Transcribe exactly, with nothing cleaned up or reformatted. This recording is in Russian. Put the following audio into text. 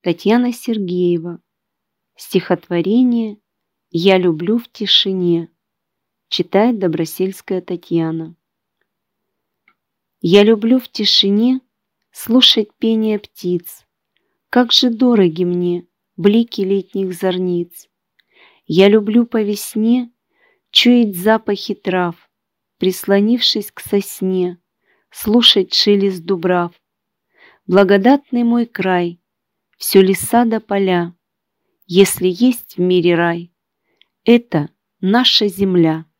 Татьяна Сергеева. Стихотворение «Я люблю в тишине». Читает Добросельская Татьяна. Я люблю в тишине слушать пение птиц. Как же дороги мне блики летних зорниц. Я люблю по весне чуять запахи трав, прислонившись к сосне, слушать шелест дубрав. Благодатный мой край, все леса до поля, если есть в мире рай, это наша земля.